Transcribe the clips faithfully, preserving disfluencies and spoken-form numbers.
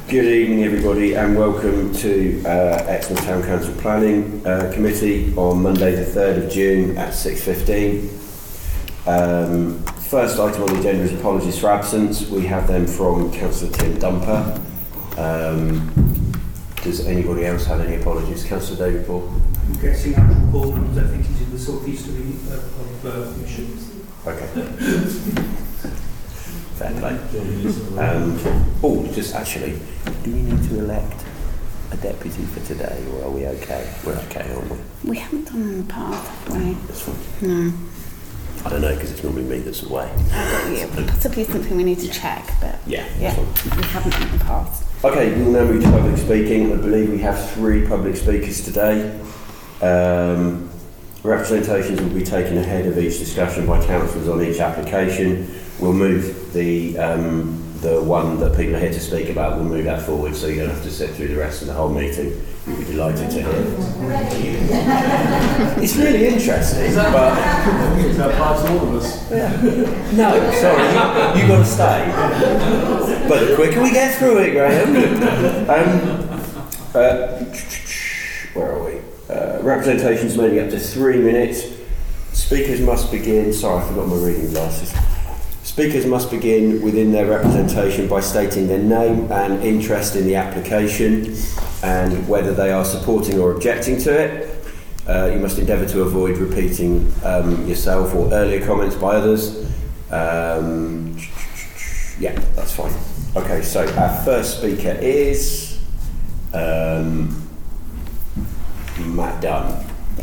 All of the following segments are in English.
Good evening everybody and welcome to uh, Exmouth Town Council Planning uh, Committee on Monday the third of June at six fifteen. Um, first item on the agenda is apologies for absence. We have them from Councillor Tim Dumper. Um, does anybody else have any apologies? Councillor David Paul? I'm guessing Andrew Paul, because I think he's in the southeasterly uh, of uh, Mission. Okay. Fair play. Um, oh, just actually, do we need to elect a deputy for today, or are we okay? We're okay, aren't we? We haven't done it in the past, have we? That's fine. No. I don't know, because it's normally me that's away. Uh, yeah, possibly something we need to check, but Yeah. yeah, we haven't done it in the past. Okay, we'll now move to public speaking. I believe we have three public speakers today. Um, representations will be taken ahead of each discussion by councillors on each application. We'll move the um, the one that people are here to speak about, we'll move that forward so you don't have to sit through the rest of the whole meeting. You'll be delighted to hear. It's really interesting, but... Is that applies to all of us? Yeah. No, sorry, you, you got to stay. But the quicker we get through it, Graham. Um, uh, where are we? Uh, representations may be up to three minutes. Speakers must begin... Sorry, I forgot my reading glasses. Speakers must begin within their representation by stating their name and interest in the application and whether they are supporting or objecting to it. Uh, you must endeavour to avoid repeating um, yourself or earlier comments by others. Um, yeah, that's fine. Okay, so our first speaker is um, Matt Dunn.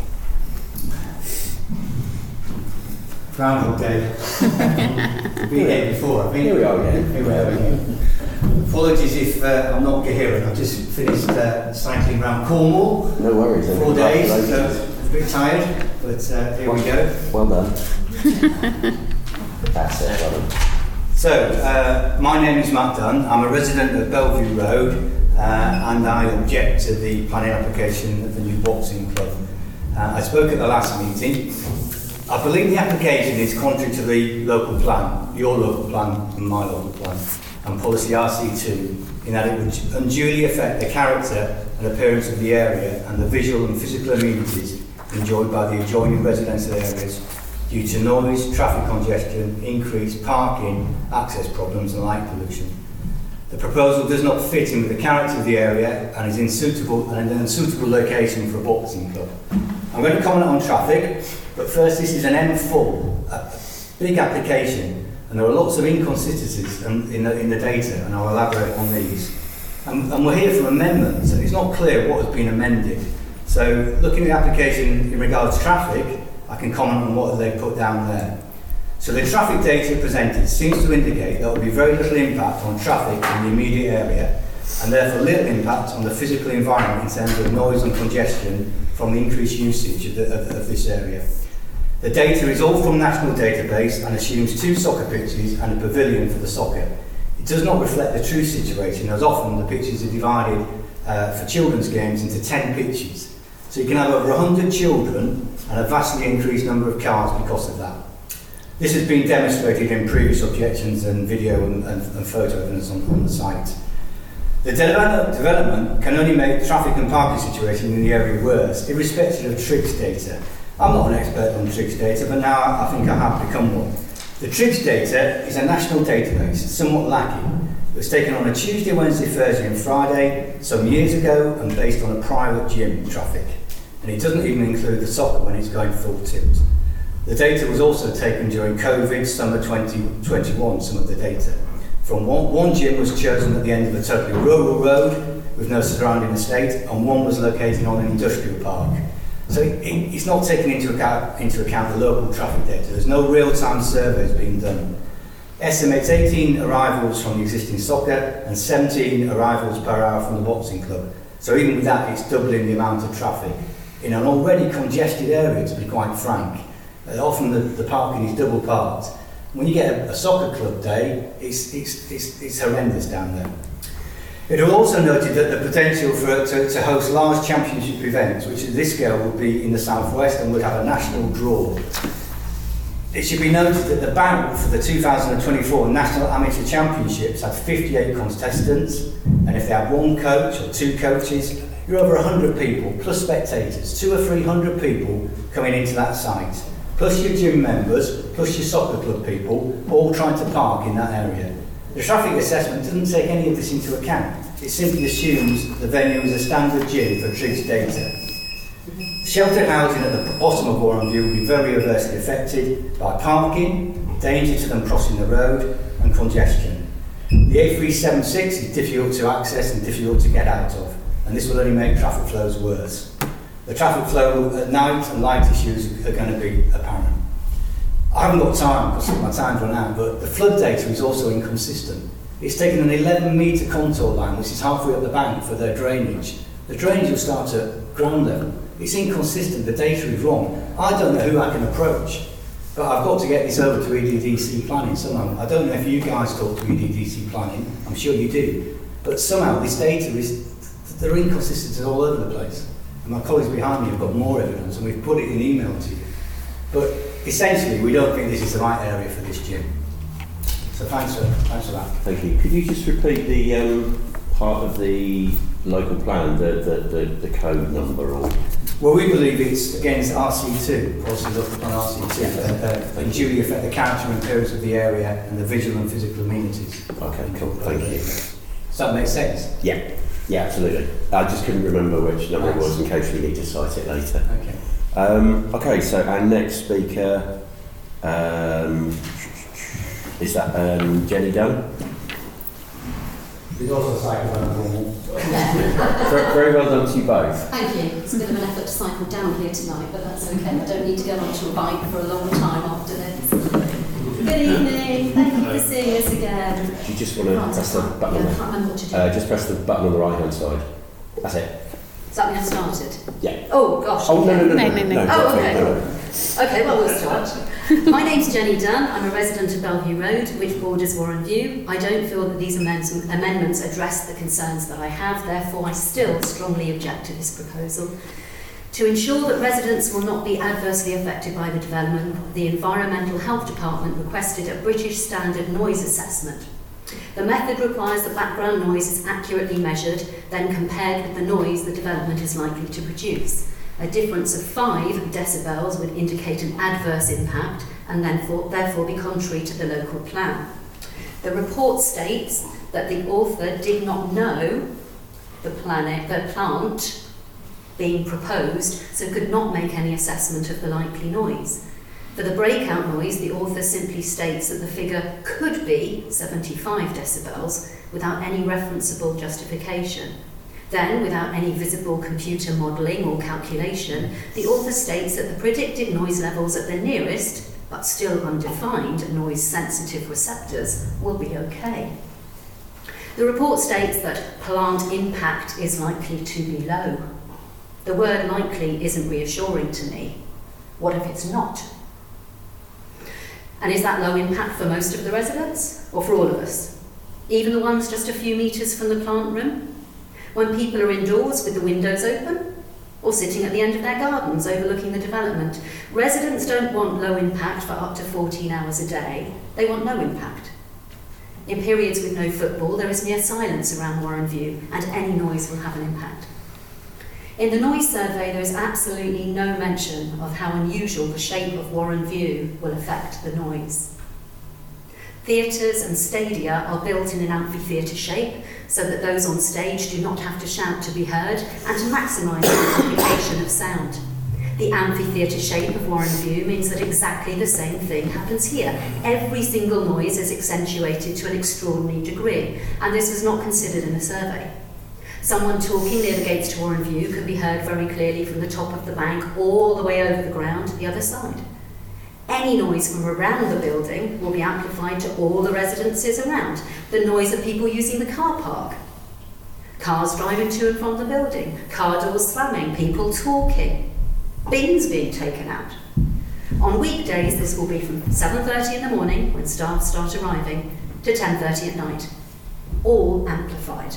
Groundhog Day. We've been here before, I think. Here we are again. Here we are again. Apologies if uh, I'm not coherent. I've just finished uh, cycling around Cornwall. No worries. Four days, so I'm a bit tired, but uh, here well, we go. Well done. That's it, well done. So, uh, my name is Matt Dunn. I'm a resident of Bellevue Road, uh, and I object to the planning application of the new boxing club. Uh, I spoke at the last meeting. I believe the application is contrary to the local plan, your local plan and my local plan, and policy R C two, in that it would unduly affect the character and appearance of the area and the visual and physical amenities enjoyed by the adjoining residential areas due to noise, traffic congestion, increased parking, access problems and light pollution. The proposal does not fit in with the character of the area and is unsuitable and an unsuitable location for a boxing club. I'm going to comment on traffic. But first, this is an M four, a big application, and there are lots of inconsistencies in the, in the data, and I'll elaborate on these. And, and we're here for amendments, and it's not clear what has been amended. So, looking at the application in regards to traffic, I can comment on what they've put down there. So, the traffic data presented seems to indicate there will be very little impact on traffic in the immediate area, and therefore little impact on the physical environment in terms of noise and congestion from the increased usage of, the, of, of this area. The data is all from national database and assumes two soccer pitches and a pavilion for the soccer. It does not reflect the true situation, as often the pitches are divided uh, for children's games into ten pitches. So you can have over one hundred children and a vastly increased number of cars because of that. This has been demonstrated in previous objections and video and, and, and photo evidence on, on the site. The develop, development can only make the traffic and parking situation in the area worse, irrespective of TRIGS data. I'm not an expert on TRIGS data, but now I think I have become one. The TRIGS data is a national database, somewhat lacking. It was taken on a Tuesday, Wednesday, Thursday and Friday some years ago and based on a private gym traffic. And it doesn't even include the soccer when it's going full tilt. The data was also taken during COVID, summer twenty twenty-one, some of the data. From one, one gym was chosen at the end of a totally rural road with no surrounding estate, and one was located on an industrial park. So it, it's not taking into account, into account the local traffic data. There's no real-time surveys being done. Estimates eighteen arrivals from the existing soccer and seventeen arrivals per hour from the boxing club. So even with that, it's doubling the amount of traffic in an already congested area, to be quite frank. Uh, often the, the parking is double parked. When you get a, a soccer club day, it's, it's, it's, it's horrendous down there. It was also noted that the potential for to, to host large championship events, which at this scale would be in the southwest and would have a national draw. It should be noted that the bank for the two thousand twenty-four National Amateur Championships had fifty-eight contestants, and if they had one coach or two coaches, you're over one hundred people, plus spectators, two or three hundred people coming into that site, plus your gym members, plus your soccer club people, all trying to park in that area. The traffic assessment doesn't take any of this into account. It simply assumes the venue is a standard gym for Triggs data. Sheltered housing at the bottom of Warren View will be very adversely affected by parking, danger to them crossing the road, and congestion. The A three seventy-six is difficult to access and difficult to get out of, and this will only make traffic flows worse. The traffic flow at night and light issues are going to be apparent. I haven't got time because my time's run out, but the flood data is also inconsistent. It's taken an eleven metre contour line, which is halfway up the bank, for their drainage. The drainage will start at ground level. It's inconsistent, the data is wrong. I don't know who I can approach, but I've got to get this over to E D D C planning somehow. I don't know if you guys talk to E D D C planning, I'm sure you do, but somehow this data is, they're inconsistent all over the place. And my colleagues behind me have got more evidence, and we've put it in email to you. But essentially, we don't think this is the right area for this gym. So thanks for, thanks for that. Thank you. Could you just repeat the um, part of the local plan, the, the, the, the code number? Or Well, we believe it's against R C two, policies up on R C two, uh, uh, and duly affect the character and appearance of the area and the visual and physical amenities. Okay, cool. Thank you. Does that make sense? Yeah, yeah, absolutely. I just couldn't remember which number it was in case we need to cite it later. Okay. Um, okay, so our next speaker um, is that um, Jenny Dunn. He's also psychopathic. very, very well done to you both. Thank you. It's a bit of an effort to cycle down here tonight, but that's okay. I don't need to go onto a bike for a long time after this. Good evening. Thank you for seeing us again. Do you just want to Right, press the I can't- button? yeah, on I the- can't remember what to do. Uh, just press the button on the right hand side. That's it. Does that mean I've started? Yeah. Oh, gosh. Oh, no, no, no, No, no. no, no. Oh, no, okay. no, no. Okay, well, we'll start. My name's Jenny Dunn. I'm a resident of Bellevue Road, which borders Warren View. I don't feel that these amends- amendments address the concerns that I have, therefore I still strongly object to this proposal. To ensure that residents will not be adversely affected by the development, the Environmental Health Department requested a British Standard Noise Assessment. The method requires that background noise is accurately measured, then compared with the noise the development is likely to produce. A difference of five decibels would indicate an adverse impact and then for, therefore be contrary to the local plan. The report states that the author did not know the, planet, the plant being proposed, so could not make any assessment of the likely noise. For the breakout noise, the author simply states that the figure could be seventy-five decibels without any referenceable justification. Then, without any visible computer modelling or calculation, the author states that the predicted noise levels at the nearest, but still undefined, noise-sensitive receptors will be okay. The report states that plant impact is likely to be low. The word likely isn't reassuring to me. What if it's not? And is that low impact for most of the residents, or for all of us? Even the ones just a few metres from the plant room? When people are indoors with the windows open, or sitting at the end of their gardens overlooking the development. Residents don't want low impact for up to fourteen hours a day. They want no impact. In periods with no football, there is near silence around Warren View, and any noise will have an impact. In the noise survey, there is absolutely no mention of how unusual the shape of Warren View will affect the noise. Theatres and stadia are built in an amphitheatre shape so that those on stage do not have to shout to be heard and to maximise the amplification of sound. The amphitheatre shape of Warren View means that exactly the same thing happens here. Every single noise is accentuated to an extraordinary degree, and this was not considered in the survey. Someone talking near the gates to Warren View can be heard very clearly from the top of the bank all the way over the ground the other side. Any noise from around the building will be amplified to all the residences around. The noise of people using the car park, cars driving to and from the building, car doors slamming, people talking, bins being taken out. On weekdays, this will be from seven thirty in the morning, when staff start arriving, to ten thirty at night, all amplified.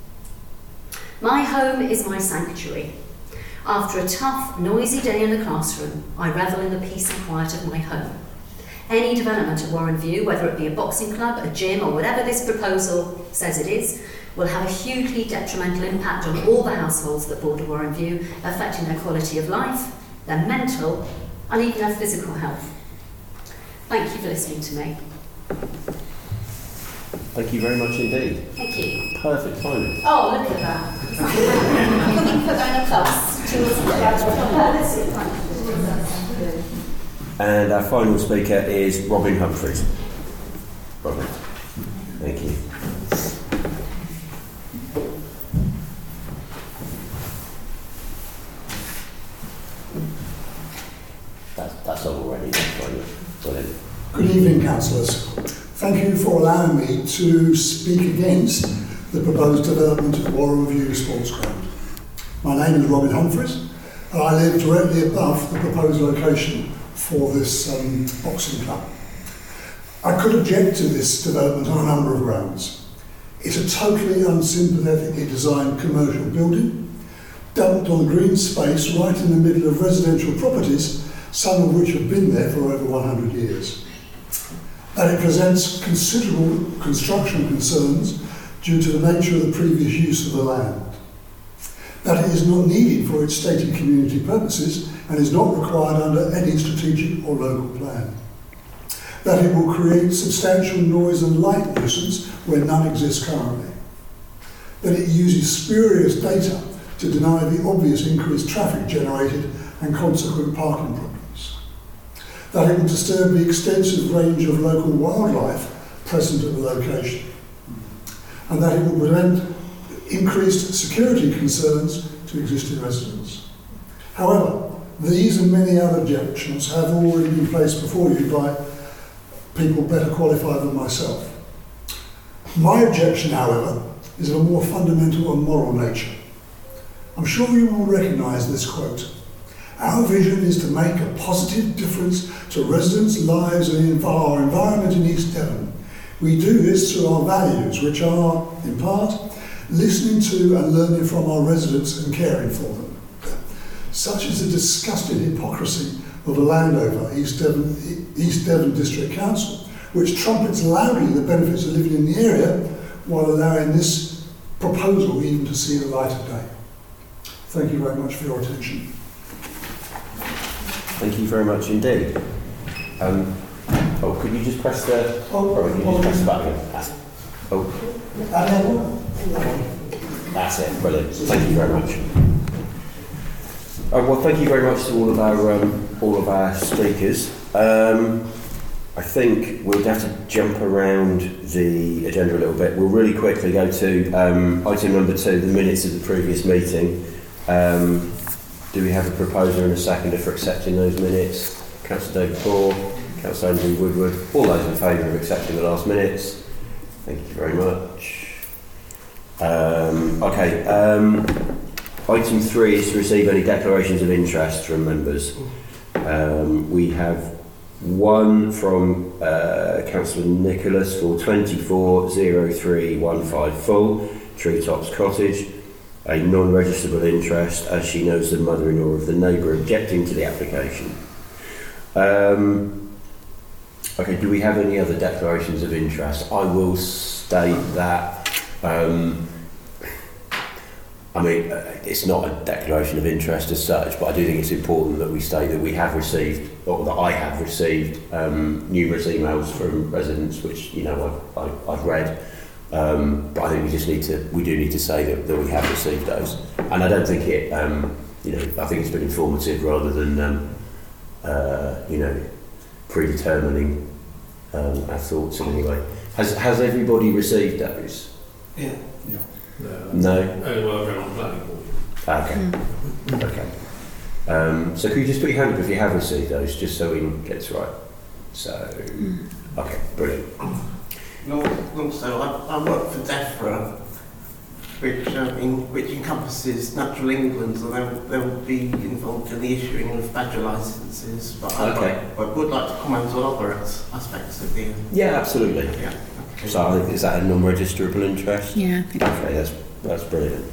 My home is my sanctuary. After a tough, noisy day in the classroom, I revel in the peace and quiet of my home. Any development at Warren View, whether it be a boxing club, a gym, or whatever this proposal says it is, will have a hugely detrimental impact on all the households that border Warren View, affecting their quality of life, their mental, and even their physical health. Thank you for listening to me. Thank you very much indeed. Thank you. Perfect timing. Oh, look at that. Can we put that in a plus? Two And our final speaker is Robin Humphries. Robin, thank you. That's, that's already brilliant. Good evening, councillors. Thank you for allowing me to speak against the proposed development of Warren View Sports Ground. My name is Robin Humphries, and I live directly above the proposed location for this um, boxing club. I could object to this development on a number of grounds. It's a totally unsympathetically designed commercial building, dumped on green space right in the middle of residential properties, some of which have been there for over one hundred years. That it presents considerable construction concerns due to the nature of the previous use of the land. That it is not needed for its stated community purposes and is not required under any strategic or local plan. That it will create substantial noise and light nuisance where none exists currently. That it uses spurious data to deny the obvious increased traffic generated and consequent parking problems. That it will disturb the extensive range of local wildlife present at the location. And that it will prevent increased security concerns to existing residents. However, these and many other objections have already been placed before you by people better qualified than myself. My objection, however, is of a more fundamental and moral nature. I'm sure you will recognise this quote. Our vision is to make a positive difference to residents' lives and our environment in East Devon. We do this through our values, which are, in part, listening to and learning from our residents and caring for them. Such is the disgusting hypocrisy of the landowner, East Devon, East Devon District Council, which trumpets loudly the benefits of living in the area while allowing this proposal even to see the light of day. Thank you very much for your attention. Thank you very much indeed. Um, oh, could you just press the... Oh, Robin, you oh, just press the button. That's, oh, that's it. Brilliant. Thank you very much. Uh, well, thank you very much to all of our um, all of our speakers. Um, I think we'll have to jump around the agenda a little bit. We'll really quickly go to um, item number two, the minutes of the previous meeting. Um, do we have a proposer and a seconder for accepting those minutes? Councillor David Poor, Councillor Andrew Woodward. All those in favour of accepting the last minutes? Thank you very much. Um, okay. Um, item three is to receive any declarations of interest from members. Um, we have one from uh, Councillor Nicholas for twenty-four oh three one five Full, Treetops Cottage. A non-registrable interest, as she knows the mother-in-law of the neighbour objecting to the application. Um, okay, do we have any other declarations of interest? I will state that, um, I mean, uh, it's not a declaration of interest as such, but I do think it's important that we state that we have received, or that I have received, um, numerous emails from residents, which, you know, I've, I've, I've read. Um, but I think we just need to, we do need to say that, that we have received those. And I don't think it, um, you know, I think it's been informative rather than, um, uh, you know, predetermining um, our thoughts in any way. Has, has everybody received those? Yeah. Yeah. No? Oh, well, we're on planning board. Okay. Mm. Okay. Um, so could you just put your hand up if you have received those, just so we can get this right? So, mm. Okay, brilliant. No, also, I, I work for DEFRA, which um, in, which encompasses Natural England, so they'll, they'll be involved in the issuing of badger licences. But I, okay. I, I would like to comment on other aspects of the. Yeah, absolutely. Yeah. Okay. So I think, is that a non-registrable interest? Yeah, I think so. Okay, that's that's brilliant.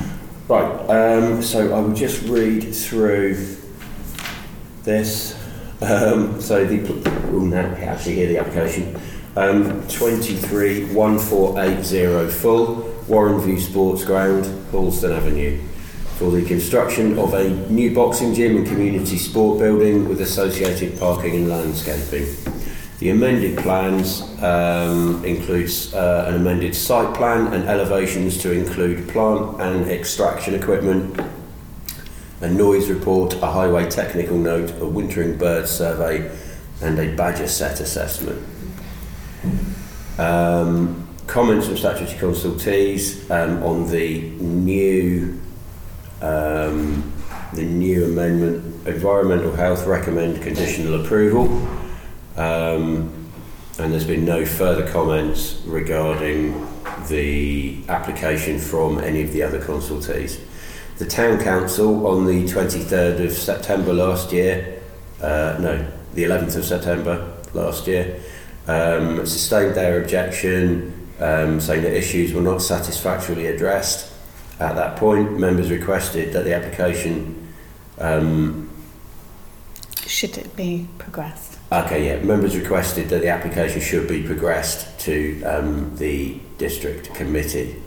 Right. Um, so I will just read through this. Um, so the we'll now actually hear the application. Um, twenty-three one four eight zero full Warren View Sports Ground, Hallston Avenue, for the construction of a new boxing gym and community sport building with associated parking and landscaping. The amended plans um, includes uh, an amended site plan and elevations to include plant and extraction equipment, a noise report, a highway technical note, a wintering bird survey, and a badger set assessment. Um, comments from statutory consultees um, on the new um, the new amendment. Environmental Health recommend conditional approval, um, and there's been no further comments regarding the application from any of the other consultees. The Town Council on the twenty-third of September last year, uh, no, the eleventh of September last year, um, sustained their objection, um, saying that issues were not satisfactorily addressed. At that point, members requested that the application... Um, Should it be progressed? Okay, yeah, members requested that the application should be progressed to um, the district committee.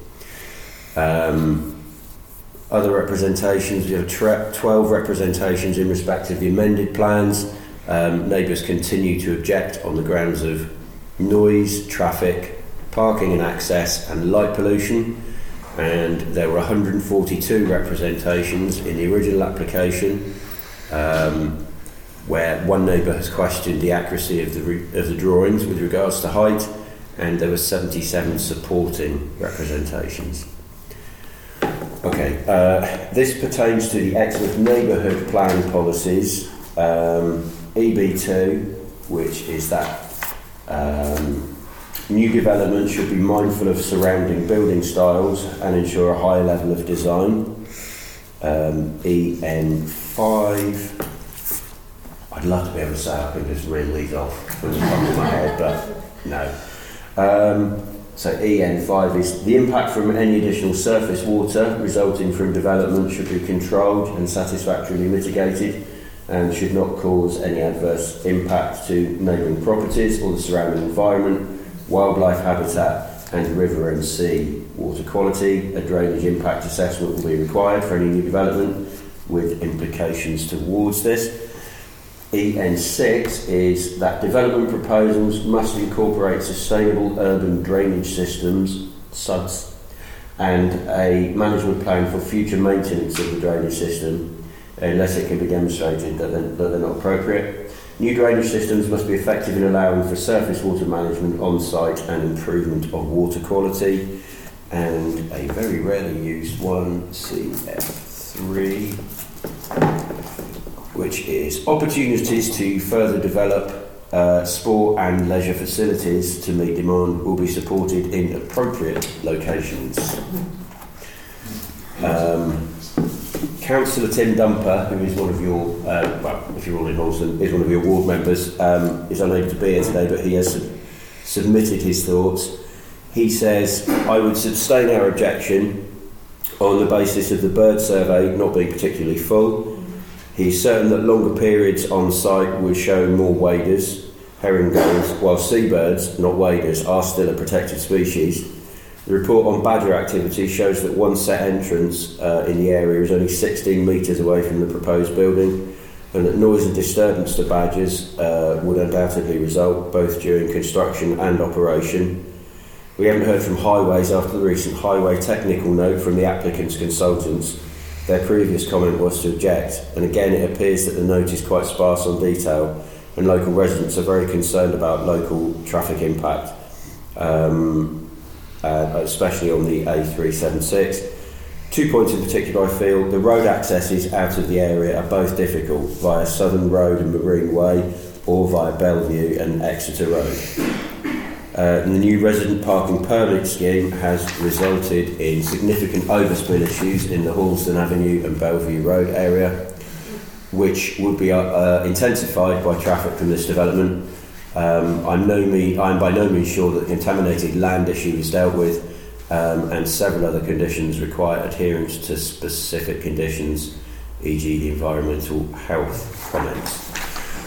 Um, Other representations, we have tre- twelve representations in respect of the amended plans. Um, neighbours continue to object on the grounds of noise, traffic, parking and access and light pollution. And there were one hundred forty-two representations in the original application, um, where one neighbour has questioned the accuracy of the, re- of the drawings with regards to height, and there were seventy-seven supporting representations. Okay, uh, this pertains to the Exmouth Neighbourhood Plan policies, um, E B two, which is that um, new development should be mindful of surrounding building styles and ensure a high level of design. Um, E N five, I'd love to be able to say I can just reel these off from the top of my head, but no. Um, So E N five is the impact from any additional surface water resulting from development should be controlled and satisfactorily mitigated and should not cause any adverse impact to neighbouring properties or the surrounding environment, wildlife habitat and river and sea water quality. A drainage impact assessment will be required for any new development with implications towards this. E N six is that development proposals must incorporate sustainable urban drainage systems, S U Ds, and a management plan for future maintenance of the drainage system, unless it can be demonstrated that they're, that they're not appropriate. New drainage systems must be effective in allowing for surface water management on site and improvement of water quality. And a very rarely used one, C F three, which is opportunities to further develop uh, sport and leisure facilities to meet demand will be supported in appropriate locations. Um, Councillor Tim Dumper, who is one of your, uh, well, if you're all in Hallston, is one of your ward members, um, is unable to be here today, but he has sub- submitted his thoughts. He says, I would sustain our objection on the basis of the bird survey not being particularly full. He's certain that longer periods on site would show more waders, herring gulls, while seabirds, not waders, are still a protected species. The report on badger activity shows that one set entrance uh, in the area is only sixteen metres away from the proposed building, and that noise and disturbance to badgers uh, would undoubtedly result both during construction and operation. We haven't heard from Highways after the recent highway technical note from the applicant's consultants. Their previous comment was to object, and again it appears that the note is quite sparse on detail, and local residents are very concerned about local traffic impact, um, uh, especially on the A three seventy-six. Two points in particular I feel: the road accesses out of the area are both difficult via Southern Road and Marine Way, or via Bellevue and Exeter Road. Uh, and the new resident parking permit scheme has resulted in significant overspill issues in the Hallston Avenue and Bellevue Road area, which would be uh, uh, intensified by traffic from this development. Um, I'm, no me- I'm by no means sure that the contaminated land issue is dealt with, um, and several other conditions require adherence to specific conditions, for example the environmental health comments.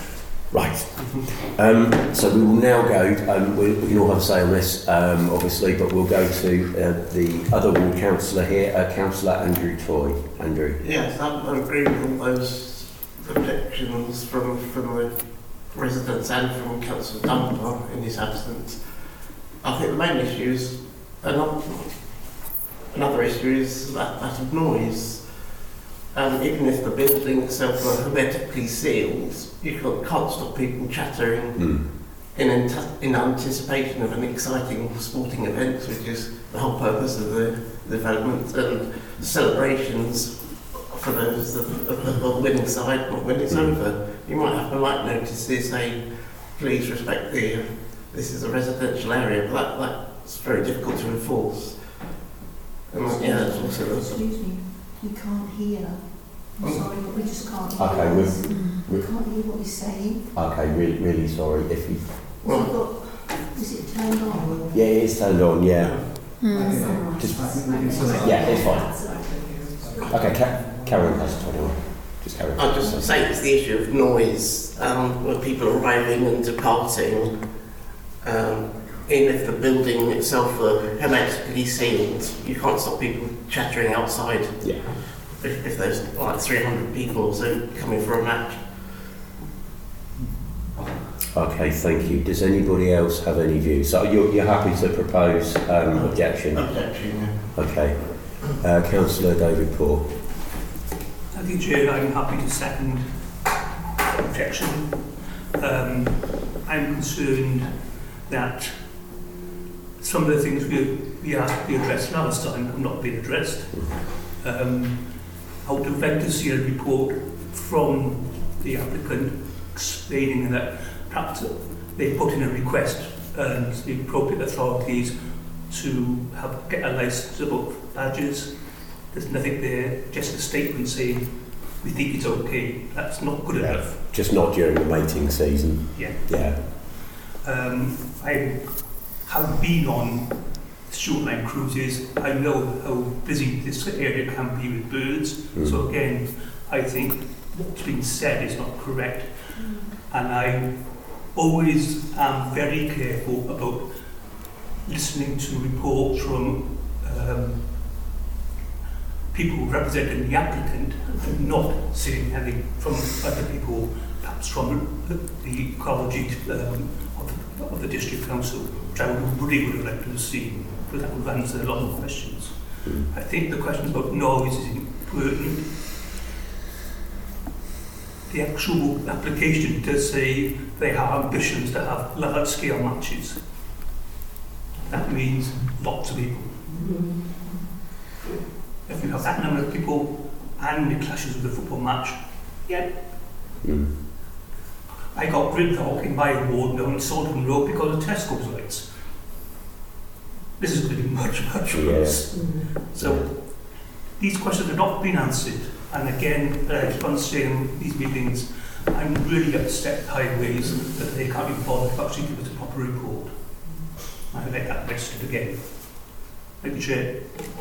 Right. Um, so we will now go, um, we, we can all have a say on this, um, obviously, but we'll go to uh, the other ward councillor here, uh, Councillor Andrew Toy. Andrew. Yes, I, I agree with all those objections from, from the residents and from Councillor Dunbar in his absence. I think the main issues are not. Another issue is that, that of noise. Um, even if the building itself were hermetically sealed, you can't, can't stop people chattering Mm. in, ant- in anticipation of an exciting sporting event, which is the whole purpose of the, the development, and the celebrations for those of, of, of the winning side. But when it's Mm. over, you might have polite notices saying, please respect the, uh, this is a residential area, but that, that's very difficult to enforce. And that- yeah, that's also the, Excuse me, we can't hear. I'm Oh. sorry, but we just can't hear. Okay, us. we've- We we've- can't hear what he's saying. Okay, really, really sorry. If you, Has it got, is it turned on? yeah, it is turned on. Yeah, Mm. just I think we can say yeah, it's fine. Okay, ca- carry on, Councillor Toy. Just carry on. I'll just say it's the issue of noise, um, when people are arriving and departing. Um, even if the building itself were hermetically sealed, you can't stop people chattering outside. Yeah. If, if there's like three hundred people or so coming for a match. Okay, thank you. Does anybody else have any views? So you're, you're happy to propose um, objection? Objection, yeah. Okay. Uh, Councillor David Poor. Thank you, Chair. I'm happy to second objection. Um, I'm concerned that some of the things we, we asked to be addressed last time have not been addressed. Um, I would have liked to see a report from the applicant explaining that perhaps they put in a request and the appropriate authorities to have get a licence about badges. There's nothing there, just a statement saying we think it's okay. That's not good Yeah. enough. Just not during the mating season. Yeah. Yeah. Um, I have been on short-line cruises. I know how busy this area can be with birds. Mm. So again, I think what's been said is not correct. And I always am very careful about listening to reports from um, people representing the applicant and not saying anything from other people, perhaps from the, the ecology um, of, the, of the district council, which I would really would have liked to have seen, but that would answer a lot of questions. Mm. I think the questions about noise is important. The actual application does say they have ambitions to have large-scale matches. That means lots of people. If you have that number of people and it clashes with the football match, yeah. Mm. I got gridlock in my ward down Salton Road because of Tesco's lights. This is going to be much, much worse. Yeah. So these questions have not been answered. And again, uh, I keep on saying these meetings, I'm really upset at Highways that they can't be bothered to actually give us a proper report. I like that registered again. Thank you, Chair.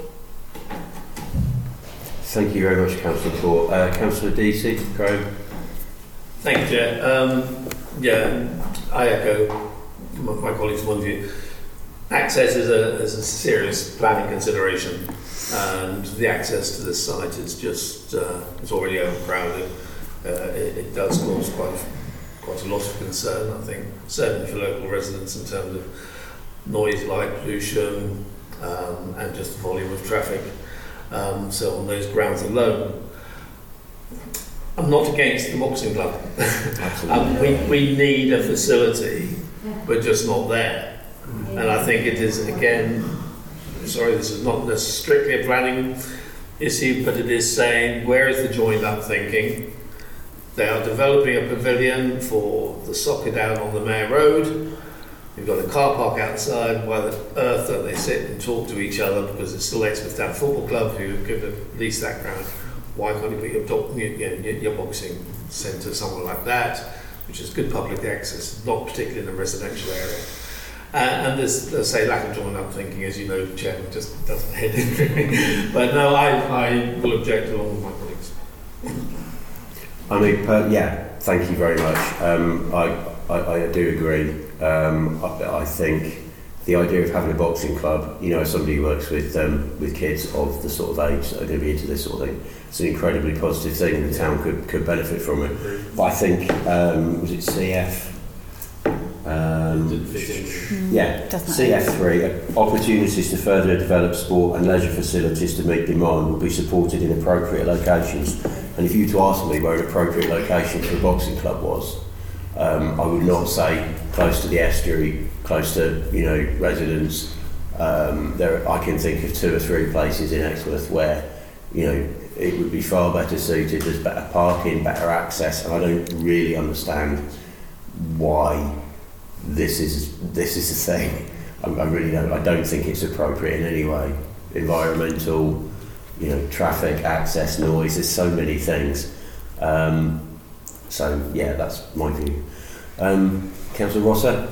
Thank you very much, Councillor Poor. Uh, Councillor Deasy, Graham. Thank you, Chair. Um, yeah, I echo my, my colleagues' point of view. Access is a, is a serious planning consideration, and the access to this site is just, uh, it's already overcrowded. Uh, it, it does cause quite, quite a lot of concern, I think, certainly for local residents in terms of noise, light pollution, um, and just the volume of traffic. Um, so on those grounds alone, I'm not against the boxing club. um, we, we need a facility, but just not there. And I think it is, again, sorry, this is not necessarily strictly a planning issue, but it is saying, where is the joined up thinking? They are developing a pavilion for the soccer down on the Mayor Road. You've got a car park outside by the earth that they sit and talk to each other because it's still Exmouth Town Football Club who give at least that ground. Why can't you put your, doc, your, your, your boxing centre somewhere like that, which is good public access, not particularly in a residential area. Uh, and there's, let's say, lack of joined up thinking, as you know, Chairman, just doesn't head in. But no, I, I will object along with my colleagues. I mean, per, yeah, thank you very much. Um, I, I, I do agree. Um, I, I think the idea of having a boxing club, you know, as somebody who works with um, with kids of the sort of age that are going to be into this sort of thing, it's an incredibly positive thing. The town could, could benefit from it. But I think, um, was it C F? Um, yeah, C F three, opportunities to further develop sport and leisure facilities to meet demand will be supported in appropriate locations. And if you were to ask me where an appropriate location for a boxing club was, um, I would not say close to the estuary, close to, you know, residents. Um, there, I can think of two or three places in Exmouth where, you know, it would be far better suited. There's better parking, better access, and I don't really understand why this is this is a thing. I, I really don't. I don't think it's appropriate in any way. Environmental, you know, traffic, access, noise. There's so many things. Um, so yeah, that's my view. Um, Councillor Rosser.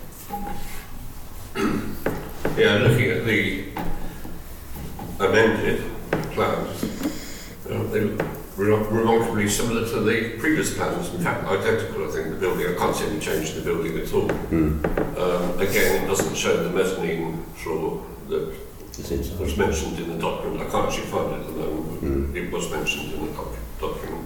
Yeah, looking at the amended plans, uh, they look remarkably similar to the previous plans. In fact, identical. I think the building. I can't see any change in the building at all. Mm. Um, again, it doesn't show the mezzanine floor that was mentioned in the document. I can't actually find it at the moment. But mm. it was mentioned in the doc document.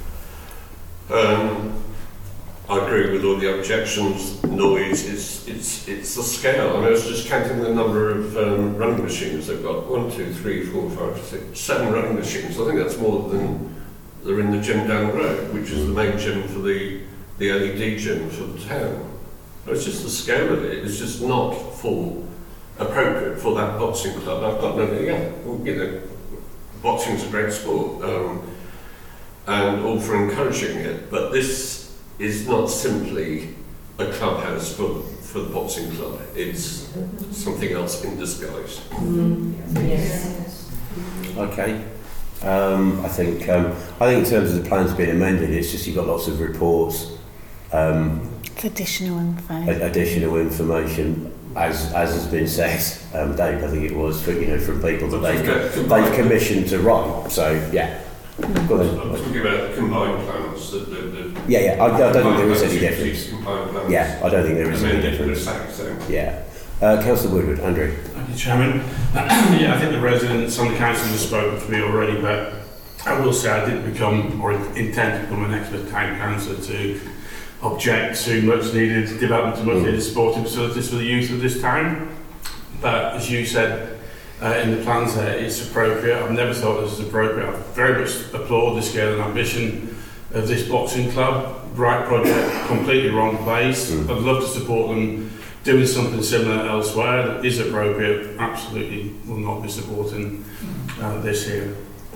Um, I agree with all the objections. Noise is it's it's the scale. I mean, I was just counting the number of um, running machines they've got. One, two, three, four, five, six, seven running machines. I think that's more than they're in the gym down the road, which is the main gym for the the L E D gym for the town. It's just the scale of it. It's just not full appropriate for that boxing club. I've got no, yeah, you know, boxing's a great sport, um, and all for encouraging it. But this is not simply a clubhouse for for the boxing club. It's something else in disguise. Mm. Yes. Okay. Um, I think um, I think in terms of the plans being amended, it's just you've got lots of reports, um, It's additional info. additional information, as as has been said. Um, Dave, I think it was, for, you know, from people that they've they've commissioned to write. So yeah. Go on. I'm talking about the combined plans. The, the, the Yeah, yeah. I, I don't think there is any difference. Combined plans. Yeah, I don't think there is any Amended difference. the exact same. Yeah. Uh, Councillor Woodward, Andrew. Thank you, Chairman. Yeah, I think the residents on the council have spoken for me already, but I will say I didn't become or intend to become an Exmouth Town Councillor to object to much needed development of much needed sporting facilities for the youth of this town. But as you said uh, in the plans there, it's appropriate. I've never thought this was appropriate. I very much applaud the scale and ambition of this boxing club. Right project, completely wrong place. Mm. I'd love to support them doing something similar elsewhere that is appropriate. Absolutely will not be supporting uh, this here.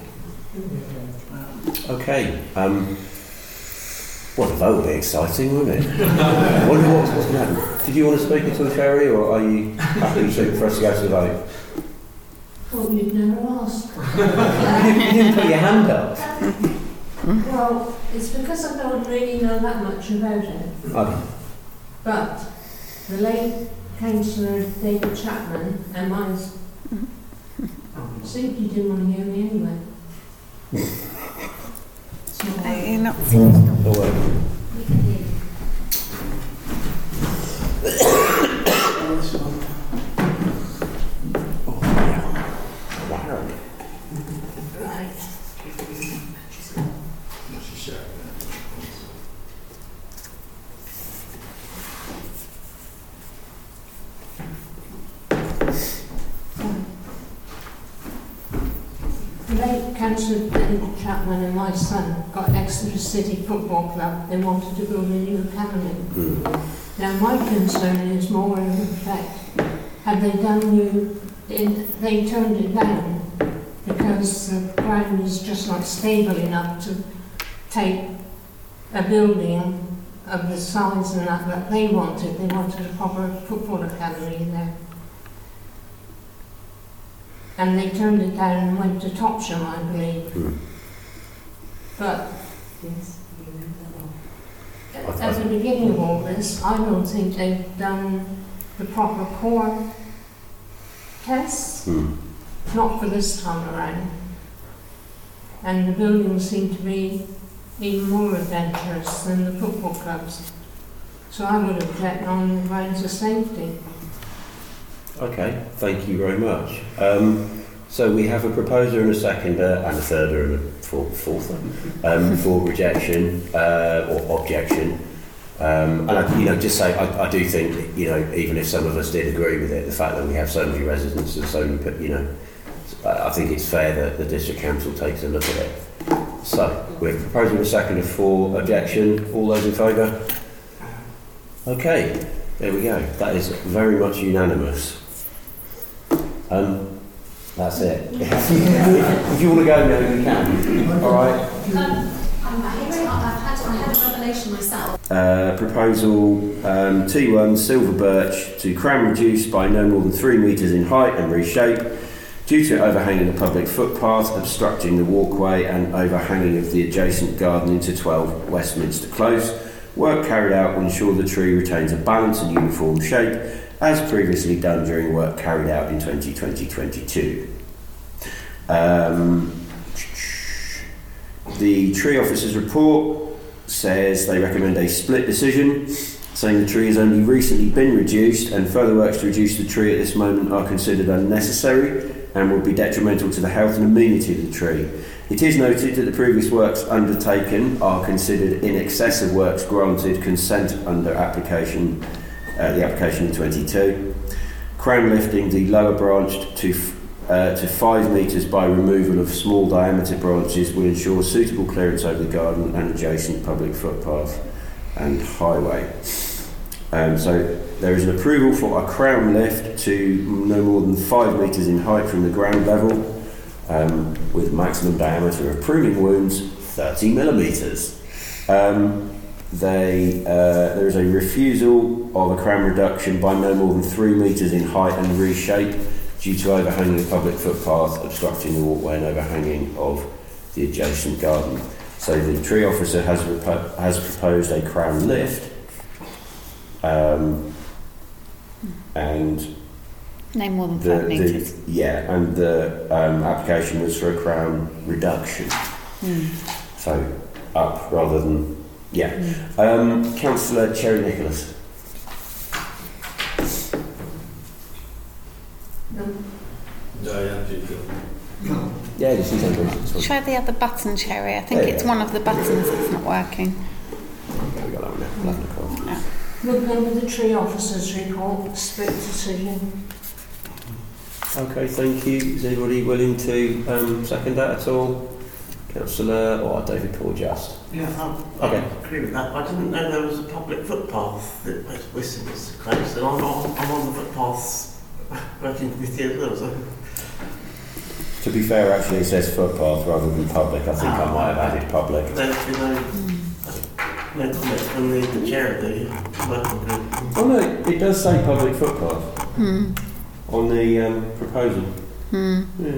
Okay. Um, what a vote would be exciting, wouldn't it? I wonder what's, what's going to happen. Did you want to speak to the ferry, or are you happy to, for us to go to the vote? Thought you'd never ask. you, didn't, you didn't put your hand up. Well, it's because I don't really know that much about it. Okay. But the late Councillor David Chapman and mine simply didn't want to hear me anyway. So, Uh, You're not finished. Oh, well. we can hear. Wow. Right. The late Councillor David Chapman and my son got Exeter City Football Club. They wanted to build a new academy. Mm. Now my concern is more in effect, had they done new, it, they turned it down because the ground is just not stable enough to take a building of the size and that that they wanted. They wanted a proper football academy in there. And they turned it down and went to Topsham, I believe. Mm. But at the beginning of all this, I don't think they've done the proper core tests, Mm. not for this time around. And the buildings seem to be even more adventurous than the football clubs. So I would object on the grounds of safety. Okay, thank you very much. Um, so we have a proposer and a seconder and a thirder and a fourth, fourth um, for rejection uh, or objection. Um, and I, you know, just say I, I do think, you know, even if some of us did agree with it, the fact that we have so many residents and so many, you know, I think it's fair that the district council takes a look at it. So we're proposing a seconder for objection. All those in favour? Okay, there we go. That is very much unanimous. Um, that's it. If you want to go now, you can. All right. Um, I'm hearing, I've had, I had a revelation myself. Uh, proposal um, T one silver birch to crown reduce by no more than three metres in height and reshape due to overhanging a public footpath, obstructing the walkway and overhanging of the adjacent garden into twelve Westminster Close. Work carried out will ensure the tree retains a balanced and uniform shape, as previously done during work carried out in twenty twenty to twenty-two. Um, the tree officer's report says they recommend a split decision, saying the tree has only recently been reduced and further works to reduce the tree at this moment are considered unnecessary and would be detrimental to the health and amenity of the tree. It is noted that the previous works undertaken are considered in excess of works granted consent under application, uh, the application in twenty-two. Crown lifting the lower branch to uh, to five metres by removal of small diameter branches will ensure suitable clearance over the garden and adjacent public footpath and highway. Um, so there is an approval for a crown lift to no more than five metres in height from the ground level. Um, with maximum diameter of pruning wounds thirty millimetres. Um, they, uh, there is a refusal of a crown reduction by no more than three metres in height and reshape due to overhanging the public footpath, obstructing the walkway and overhanging of the adjacent garden. So the tree officer has, repo- has proposed a crown lift um, and No more than The, five metres. the, yeah, and the um, application was for a crown reduction. Mm. So up rather than, yeah. Mm. Um, Councillor Cherry Nicholas. No. No, yeah, do you Yeah, this is Andrew. Try the other button, Cherry. I think Yeah, it's yeah. one of the buttons that's not working. Okay, we got that one now. Eleven o'clock. Yeah. We'll go with the tree officer's report, split decision. Okay, thank you. Is anybody willing to um, second that at all? Councillor or David Paul Just? Yeah, I, I Okay. agree with that. I didn't know there was a public footpath that was Westminster Close, and I'm on, I'm on the footpaths working with you as well. So. To be fair, actually, it says footpath rather than public. I think I might have added public. There's been no, no comment from the, the chair of the working group. Oh no, it does say public footpath Hmm. on the um, proposal. Hmm. Yeah.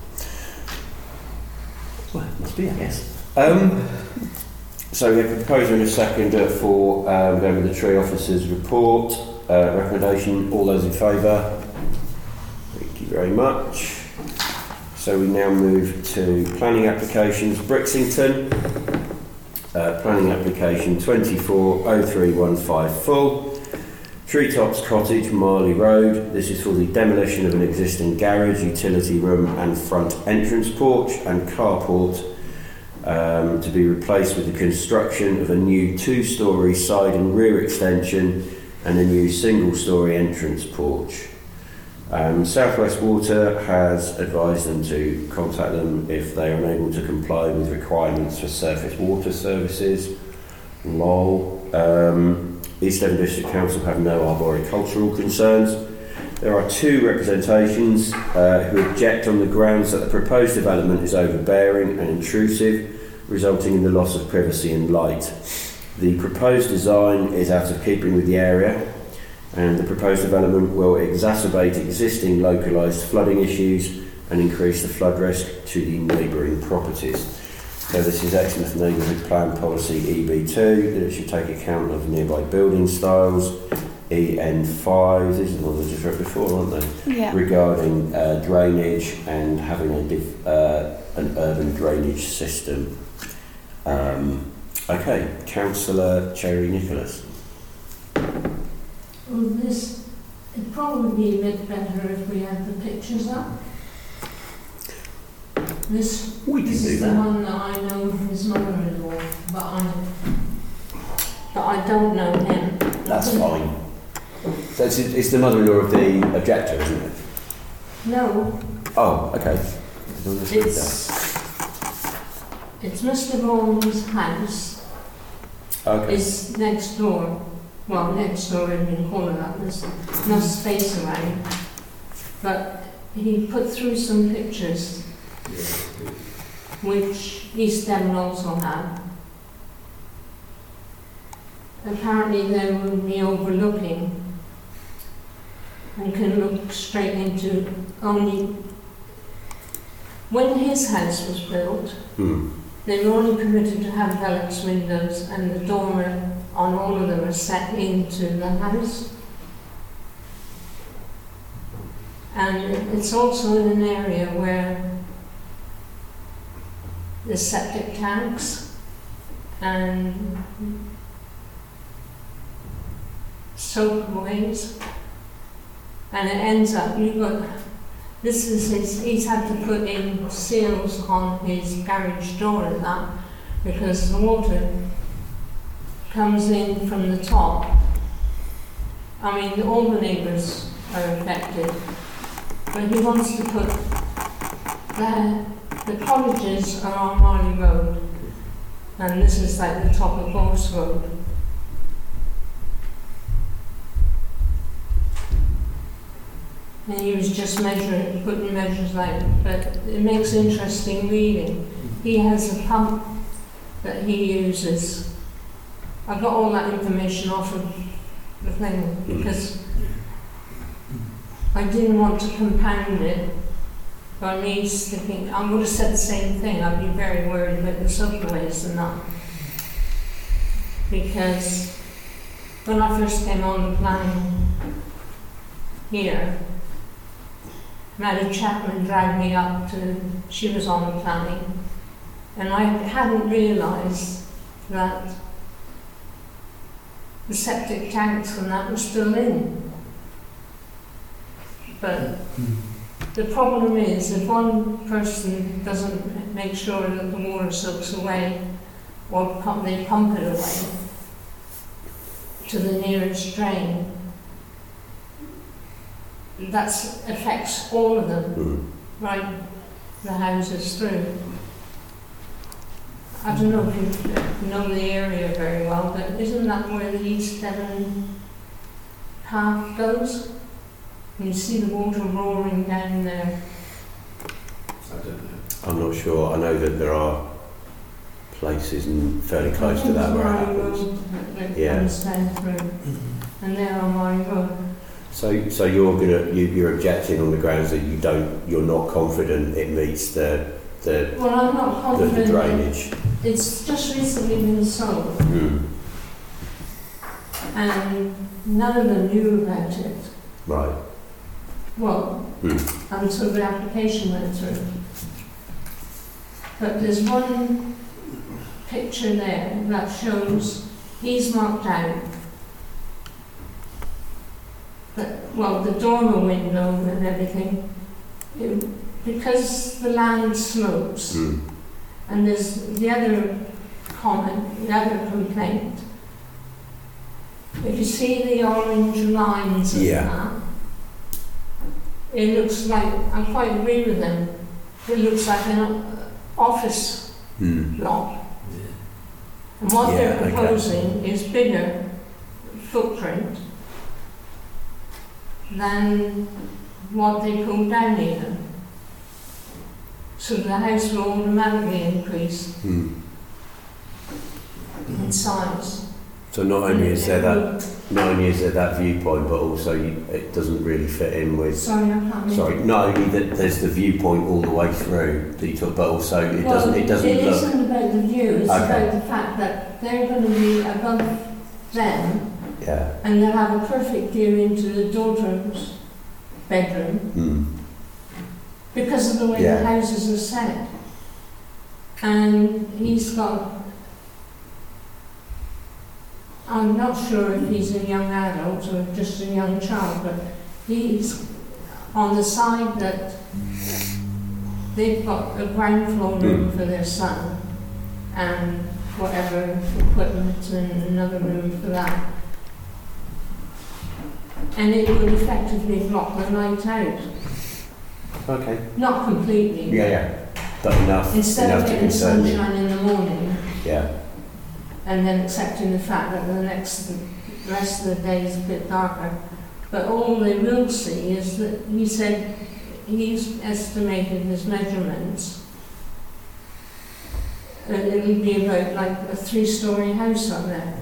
Well, it must be, I guess. Um, so we have a proposer and a seconder for um, going with the tree officer's report. Uh, recommendation, all those in favour? Thank you very much. So we now move to planning applications. Brixington, uh, planning application twenty-four oh three one five full. Treetops Cottage, Marley Road. This is for the demolition of an existing garage, utility room and front entrance porch and carport um, to be replaced with the construction of a new two-storey side and rear extension and a new single-storey entrance porch. Um, South West Water has advised them to contact them if they are unable to comply with requirements for surface water services. Lol. Um, East Devon District Council have no arboricultural concerns. There are two representations uh, who object on the grounds that the proposed development is overbearing and intrusive, resulting in the loss of privacy and light. The proposed design is out of keeping with the area, and the proposed development will exacerbate existing localised flooding issues and increase the flood risk to the neighbouring properties. So this is Exmouth Neighbourhood Plan Policy E B two, that it should take account of nearby building styles. E N five, these are the ones I just read before, aren't they? Yeah. Regarding uh, drainage and having a div- uh, an urban drainage system. Um, Okay, Councillor Cherry Nicholas. Well, this, it'd probably be a bit better if we had the pictures up. This, We can this do is the that. one that I know his mother-in-law, but I, but I don't know him. That's fine. So it's, it's the mother-in-law of the objector, isn't it? No, Oh, okay. I don't know if it's it's, it's Mister Vaughan's house. that. Okay. Is next door. Well, next door, if you can call it that. There's no space around. But he put through some pictures, which East Devon also had. Apparently they will be overlooking and can look straight into only... When his house was built, Hmm. they were only permitted to have Velux windows, and the dormer on all of them are set into the house. And it's also in an area where there's septic tanks and soakways, and it ends up, you've got, this is his, he's had to put in seals on his garage door and that, because the water comes in from the top. I mean, all the neighbours are affected, but he wants to put, the, the colleges are on Marley Road, and this is like the top of Gorse Road. And he was just measuring, putting measures out, but it makes interesting reading. He has a pump that he uses. I got all that information off of the thing because I didn't want to compound it by me sticking. I would have said the same thing. I'd be very worried about the subways and that, because when I first came on the planning here, Madam Chapman dragged me up to, she was on the planning, and I hadn't realised that the septic tanks and that were still in. But the problem is, if one person doesn't make sure that the water soaks away, or pump, they pump it away to the nearest drain, that affects all of them, Hmm. right, the houses through. I don't know if you know the area very well, but isn't that where the East Devon path goes? And you see the water roaring down there. I don't know. I'm not sure. I know that there are places in fairly close to that where it happens. That Yeah. comes down through, and they're on Marley Road. So, so you're gonna you, you're objecting on the grounds that you don't, you're not confident it meets the the Well, I'm not the, confident. the drainage. It's just recently been sold, Mm. and none of them knew about it. Right. Well, Mm. until the application went through. But there's one picture there that shows he's marked out that, well, the dormer window and everything, it, because the land slopes, Mm. and there's the other comment, the other complaint. If you see the orange lines of Yeah. that, it looks like, I quite agree with them, it looks like an office Mm. block. And what Yeah, they're okay. proposing is bigger footprint than what they pulled down even. So the house will automatically increase Mm. in size. So not only is there that not only is there that viewpoint, but also you, it doesn't really fit in with. Sorry, I can't make Sorry, not only that there's the viewpoint all the way through that you talk, but also it Well, doesn't it doesn't it look. isn't about the view, it's Okay. about the fact that they're going to be above them, Yeah. and they'll have a perfect view into the daughter's bedroom Mm. because of the way Yeah. the houses are set. And he's got I'm not sure if he's a young adult or just a young child, but he's on the side that they've got a ground floor room for their son and whatever equipment and another room for that. And it would effectively block the light out. Okay. Not completely. Yeah, yeah. But enough. Instead enough of to getting concern you. sunshine in the morning Yeah. and then accepting the fact that the next the rest of the day is a bit darker. But all they will see is that he said he's estimated his measurements. Uh, it'll be about like a three-storey house on there.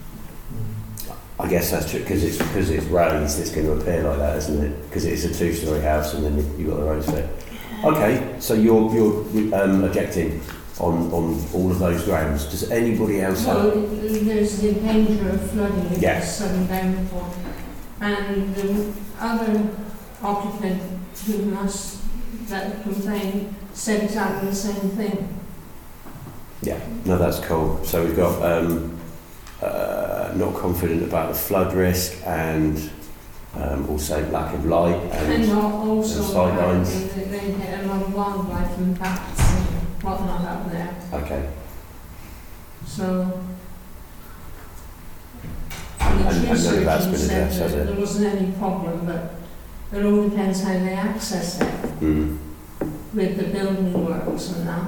I guess that's true because it's because it's raised. It's going to appear like that, isn't it? Because it's a two-storey house, and then you've got the road fit. Okay, so you're you're um, objecting on on all of those grounds. Does anybody else Well, have? there's the danger of flooding if Yeah. it's sudden downpour. And the other occupant who must that complained said exactly the same thing. Yeah, no, that's cool. So we've got um, uh, not confident about the flood risk and um, also lack of light and, And al- also and sidelines. apparently they, they get a lot of wildlife and bats and whatnot up there. Okay. So And, the and tree none of that's surgeon been said addressed, has that it? there wasn't any problem, but it all depends how they access it Mm. with the building works and that.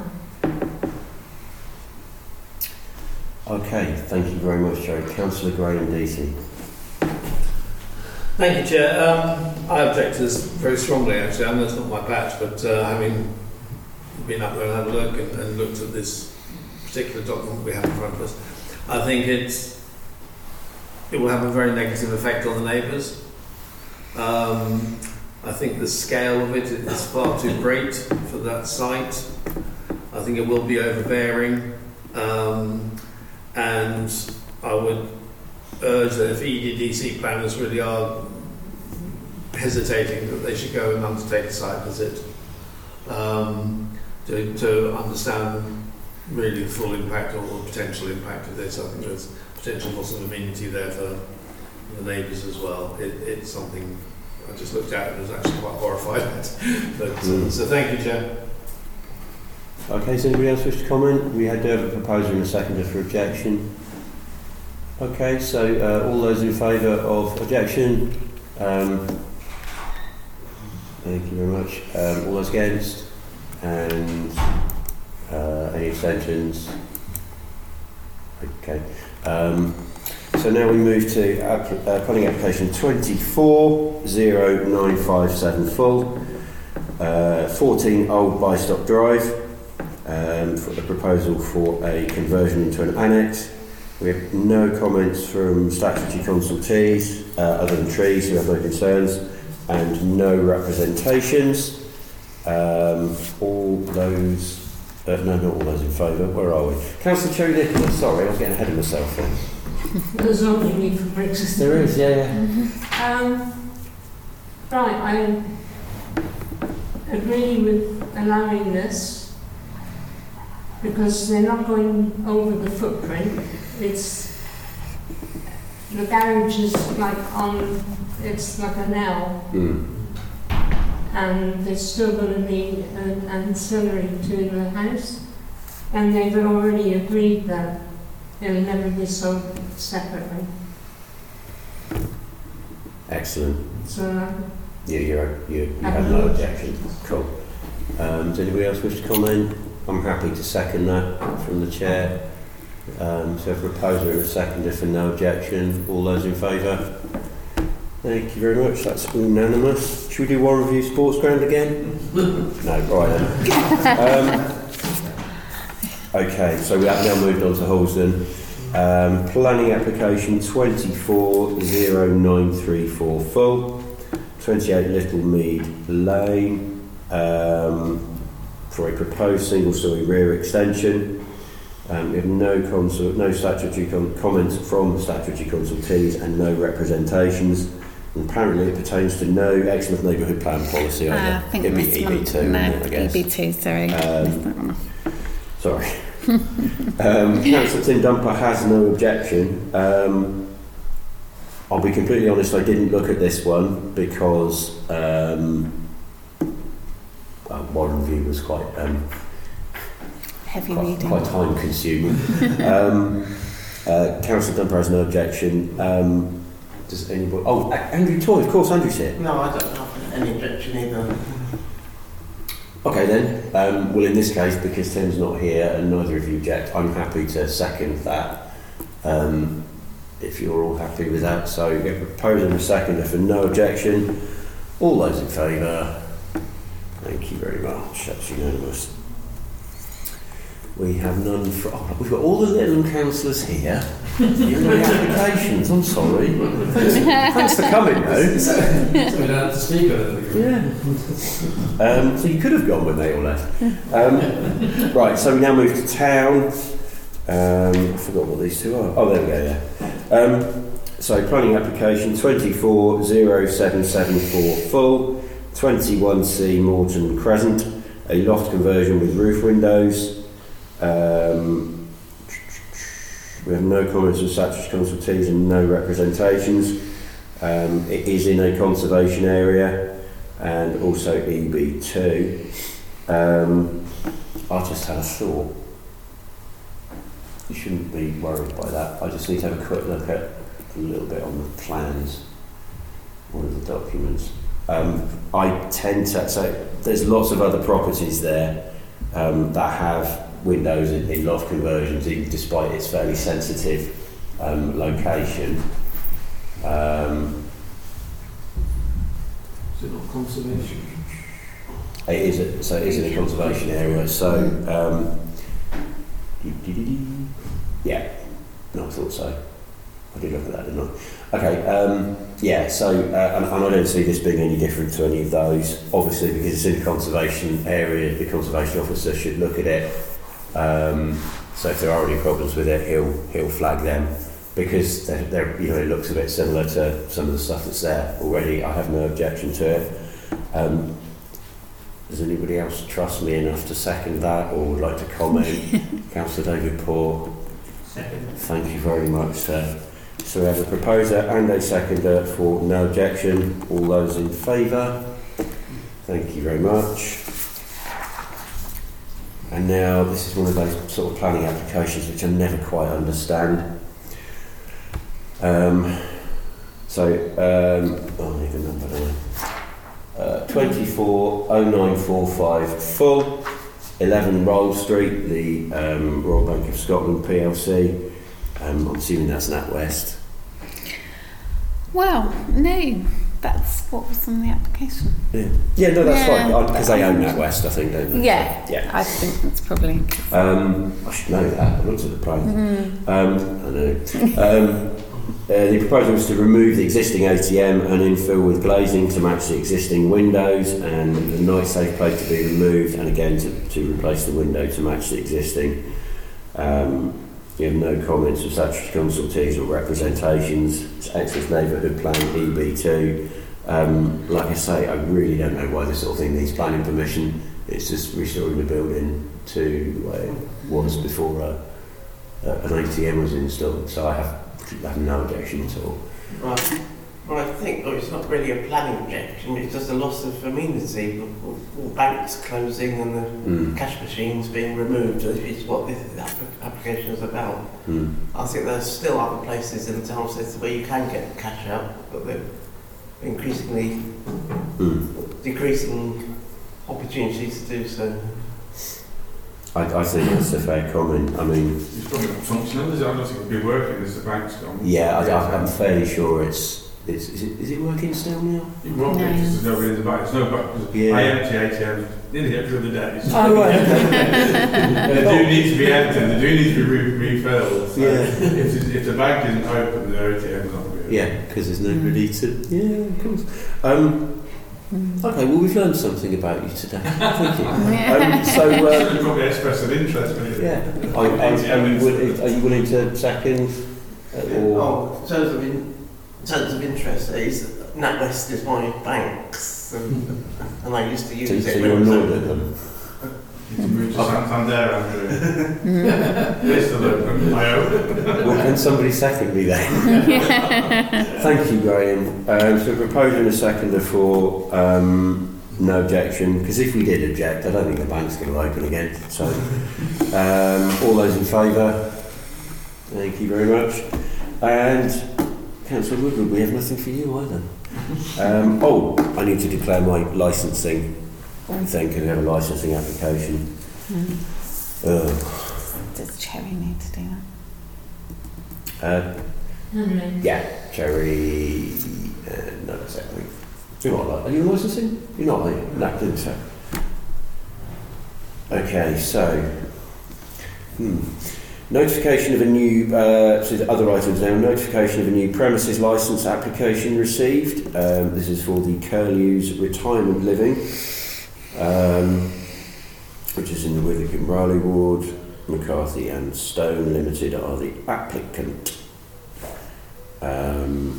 Okay, thank you very much, Joe. Councillor Graham Deasy. Thank you, Chair. Um, I object to this very strongly, actually. I know it's not my patch, but uh, having been up there and had a look and, and looked at this particular document we have in front of us, I think it's, it will have a very negative effect on the neighbours. Um, I think the scale of it is far too great for that site. I think it will be overbearing. Um, and I would urge that if E D D C planners really are hesitating, that they should go and undertake a site visit um, to, to understand really the full impact or the potential impact of this. I think there's potential loss of amenity there for the neighbours as well. It, it's something I just looked at and was actually quite horrified at. But, Mm. So thank you, Chair. Okay, does anybody else wish to comment? We had uh, a proposer and a seconder for objection. Okay, so uh, all those in favour of objection? Um, thank you very much. Um, all those against? And uh, any abstentions? Okay. Um, so now we move to app- uh, planning application twenty-four zero nine five seven full, uh, fourteen Old Bystock Drive. Um, for the proposal for a conversion into an annex. We have no comments from statutory consultees, uh, other than trees, who have no concerns, and no representations. Um, all those, uh, no, not all those in favour. Where are we? Councillor Cherry Nicholas, sorry, I was getting ahead of myself then. There's only need for bricks. There is, yeah, yeah. Um, right, I agree with allowing this because they're not going over the footprint. It's the garage is like on, it's like an L, Mm. and there's still going to be an ancillary to the house, and they've already agreed that it'll never be sold separately. Excellent. So uh, Yeah, you're, you, you Have have no no objection. Cool. Um, does anybody else wish to comment? I'm happy to second that from the chair. Um, so a proposer and a seconder for no objection. All those in favour? Thank you very much. That's unanimous. Should we do one review sports ground again? No, right then. Um, okay, so we have now moved on to Halsden. Um, planning application twenty-four zero nine three four full, twenty-eight Little Mead Lane, um, for a proposed single-storey rear extension. Um, we have no consult, no statutory com- comments from statutory consultees and no representations. And apparently it pertains to no Exmouth neighbourhood plan policy either. Uh, I think It'd be this E B two, one, no, wouldn't it, I guess. E B two, sorry. Um, sorry. um, Councillor Tim Dumper has no objection. Um, I'll be completely honest, I didn't look at this one because um, well, Warren View was quite um, Heavy quite, reading. quite time consuming. um, uh, Councillor Dumper has no objection. Um, does anybody? Oh, A- Andrew Toy, of course, Andrew's here. No, I don't have any objection either. Okay then, um, well in this case, because Tim's not here and neither of you object, I'm happy to second that, um, if you're all happy with that. So we have a proposer and a seconder for no objection. All those in favour? Thank you very much, that's unanimous. We have none for, oh, we've got all the little councillors here. You know the applications, I'm sorry. Thanks, thanks for coming though. So we don't have to speak on it. Yeah. Um, so you could have gone when they all left. Um, right, so we now move to town. Um, I forgot what these two are. Oh, there we go, yeah. Um, so planning application twenty-four oh seven seven four full, twenty-one C Morton Crescent, a loft conversion with roof windows. Um, we have no comments from statutory consultees and no representations. Um, it is in a conservation area and also E B two. Um, I just had a thought. You shouldn't be worried by that. I just need to have a quick look at a little bit on the plans, one of the documents. Um, I tend to, so there's lots of other properties there um, that have windows in, in loft conversions, even despite its fairly sensitive um, location. Um, Is it not conservation? It is a, so it is in a conservation area. So um, yeah, no, I thought so. I did look at that, didn't I? Okay, um, yeah. So uh, and, and I don't see this being any different to any of those. Obviously, because it's in a conservation area, the conservation officer should look at it. Um, so if there are any problems with it, he'll he'll flag them because they're, they're, you know, it looks a bit similar to some of the stuff that's there already. I have no objection to it. Um, does anybody else trust me enough to second that or would like to comment? Councillor David Poor. Second. Thank you very much, sir. So we have a proposer and a seconder for no objection. All those in favour? Thank you very much. And now this is one of those sort of planning applications which I never quite understand. Um, so, um, oh, I need a number, don't I? Uh, twenty-four oh nine four five full, eleven Roll Street, the um, Royal Bank of Scotland P L C. Um, I'm assuming that's NatWest. Well, no, that's what was on the application. Yeah, yeah, no, that's Yeah. fine because they own NatWest, I think, don't they? Yeah, yeah. I think that's probably. Um, I should know that. I looked at the plan. Mm. Um, I know. Um, uh, the proposal was to remove the existing A T M and infill with glazing to match the existing windows, and the night safe plate to be removed, and again to, to replace the window to match the existing. Um, you have no comments of statutory consultees or representations. It's Exeter's Neighbourhood Plan E B two. Um, like I say, I really don't know why this sort of thing needs planning permission. It's just restoring the building to where it was before uh, uh, an A T M was installed, so I have, I have no objection at all. Right. Well, I think well, it's not really a planning objection, it's just a loss of amenity. All, all banks closing and the Mm. cash machines being removed is what this application is about. Mm. I think there's still other places in the town centre where you can get cash out, but they're increasingly Mm. decreasing opportunities to do so. I, I think that's a fair comment. I mean, It's probably not functional, is it? I don't think it'll be working as the bank's gone. yeah, I, I, I'm fairly sure it's, it's is, it, is it working still now? It won't be No. because there's nobody in the bank. There's no bank. 'Cause Yeah. I empty A T Ms nearly every other day. So Oh, right. they do need to be emptied. They do need to be re- refilled. So Yeah. if, the- if the bank isn't open, the A T M's not going to be Yeah, because there's nobody to. Yeah, of course. Um, okay, well, we've learned something about you today. Thank you. Um, so, uh, Should probably express an interest. Really. yeah, I, I, are, you willing, are you willing to second? Uh, or Oh, in terms of, in, in terms of interest, is NatWest is my banks, and, and I used to use so, it. so when you're it was annoyed open. at them? You can move to Santander, Andrew. This the look, my own. Well, can somebody second me then? Thank you, Graham. Um, so proposing a seconder for um, no objection, because if we did object, I don't think the bank's going to open again. So, um, all those in favour? Thank you very much. And Councillor Woodward, we have nothing for you either. Um, oh, I need to declare my licensing thing, because we have a licensing application. Mm. Ugh. Does Cherry need to do that? Uh, Mm. yeah, Cherry. Uh, no, exactly. You're not like, are you licensing? You're not, are you? No, I think so. Okay, so. Hmm. Notification of a new, uh, so the other items now, notification of a new premises licence application received. Um, this is for the Curlews Retirement Living, um, which is in the Withycombe Raleigh ward. McCarthy and Stone Limited are the applicant. Um,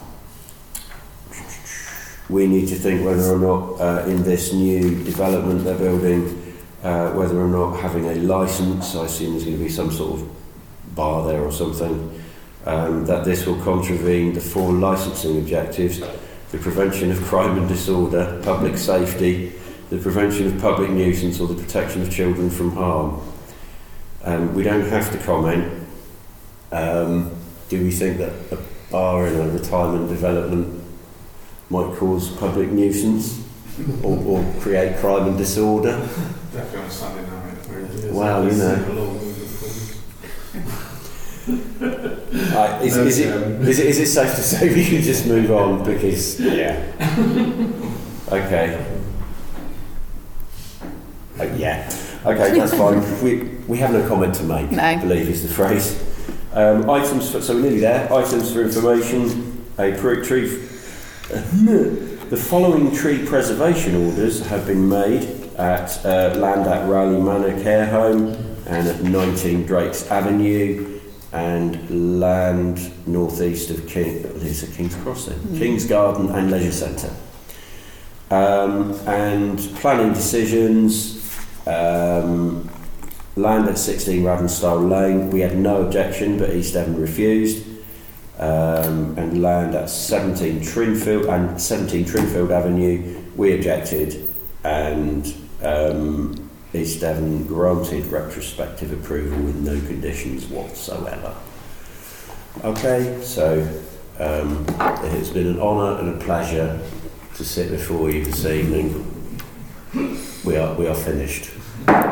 we need to think whether or not uh, in this new development they're building, Uh, whether or not having a licence, I assume there's going to be some sort of bar there or something, um, that this will contravene the four licensing objectives: the prevention of crime and disorder, public safety, the prevention of public nuisance, or the protection of children from harm. Um, we don't have to comment. Um, do we think that a bar in a retirement development might cause public nuisance or, or create crime and disorder? Definitely on Sunday night. Well, you know. Right, is, is, it, is, it, is it safe to say we can just move on? Because, yeah. Okay. Uh, yeah. Okay, that's fine. We, we have no comment to make, No. I believe is the phrase. Um, items for, so we're nearly there. Items for information. A pre- tree. The following tree preservation orders have been made at uh, land at Raleigh Manor Care Home and at nineteen Drakes Avenue and land northeast of King, is it King's Cross then? Mm. King's Garden and Leisure Centre. Um, and planning decisions, um, land at sixteen Ravensstyle Lane, we had no objection but East Devon refused. Um, and land at seventeen Trinfield and seventeen Trinfield Avenue, we objected, and um, East Devon granted retrospective approval with no conditions whatsoever. Okay, so um, it has been an honour and a pleasure to sit before you this evening. We are we are finished.